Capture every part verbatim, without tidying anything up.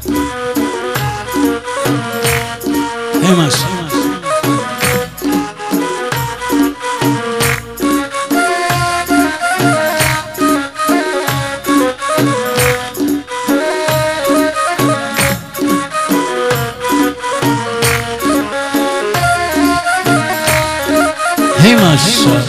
همش همش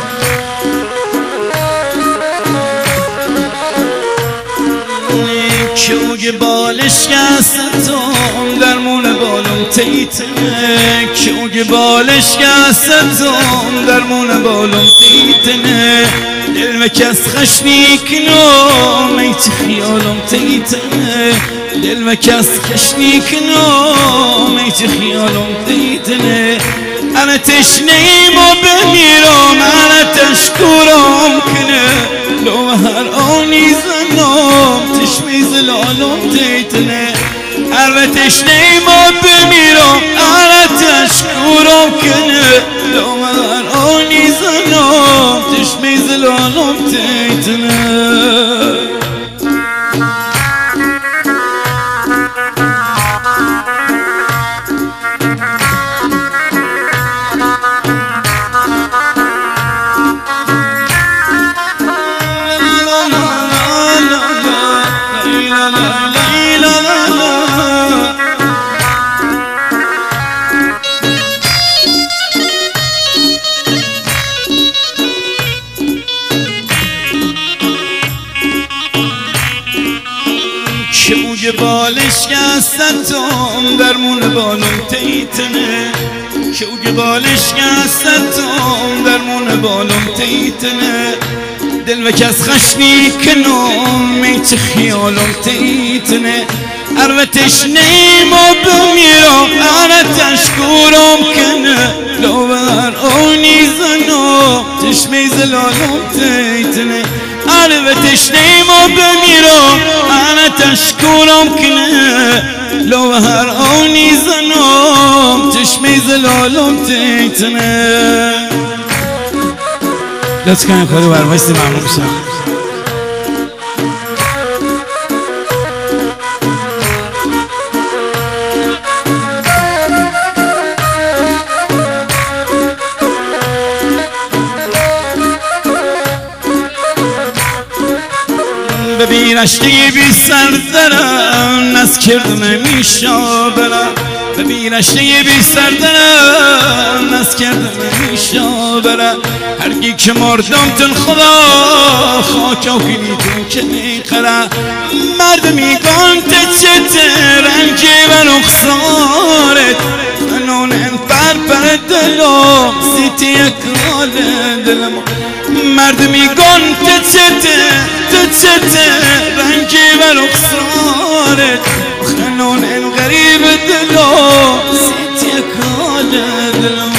کیوگ بالش کستم درمون بالم تیتنه کیوگ بالش کستم درمون بالم تیتنه دل و کس خشنیکنم ایت خیالم تیتنه دل و کس خشنیکنم ایت خیالم تیتنه انا تشنیم و بمیرم انا تشکرم کنه لو هر آنی زنم تشمی زلالم تیتنه انا تشنیم و بمیرم انا تشکرم کنه لو هر آنی زنم تشمی زلالم تیتنه کیوگ بالش کستم درمون بالم تیتنه کیوگ بالش کستم درمون بالم تیتنه دل و کس خشنی کنم میت خیالم تیتنه ارو تشنیم و بمیرم انا تشکرم کنه لو بر آنی زنم تشمی زلالم تیتنه ارو تشنیم و بمیرم انا تشکرم کنه لو هر آنی زنم تشمی زلالم تیتنه لطف کنیم خدا برمایستی ممنون بشم ببین اشتی بی سر دارم نز کردم میشا برم ببین اشتی بی سر دارم نز کردم میشا برم هرگی که مردم تن خدا خاک و خیلی تو که میقرم مرد میگن تچت رنگی و نقصارت خنون پر پر دلم سیتی اکال دلم مرد میگن تچت تچت رنگی و نقصارت خنون غریب دلم سیتی اکال دلم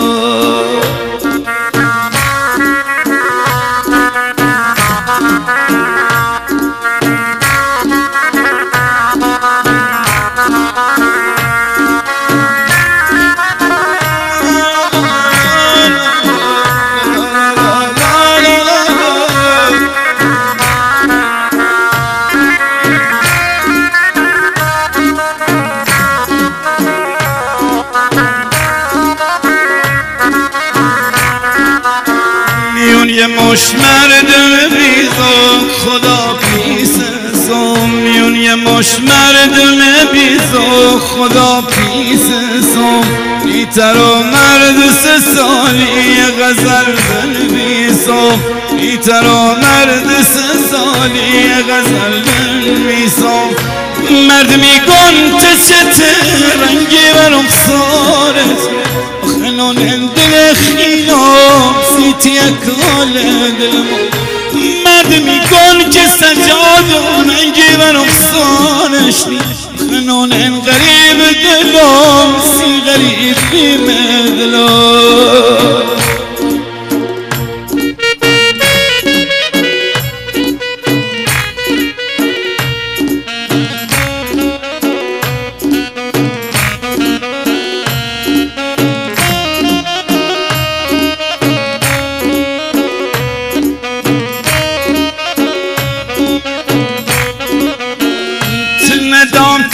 یه مش مردم بیزا خدا پیس سوم میون یه مش مردم بیزا خدا پیس سوم بیتر و مرد سه سالی غزل بنویسم بیتر و مرد سه سالی غزل بنویسم مرد میگن تچت رنگی و رخسارت خنون دل خیلم سیتی اکال دلم مرد میگن که سجاد و رنگی و رخسارش خنون غریب دلم سی غریب بیم دلم دام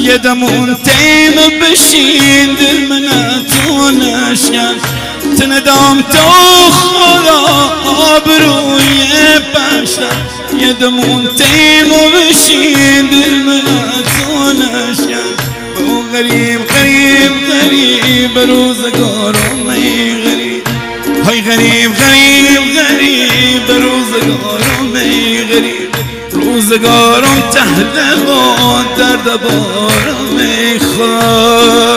یه دمون تیم بشین دل منتونش کرد تندام تو خدا آبروی بشر یه دمون تیم بشین دل منتونش کرد او غریب غریب غریب روزگارم ای غریب های غریب غریب غریب روزگارم ای غریب روزگارم تهده و درد بارم ای خدا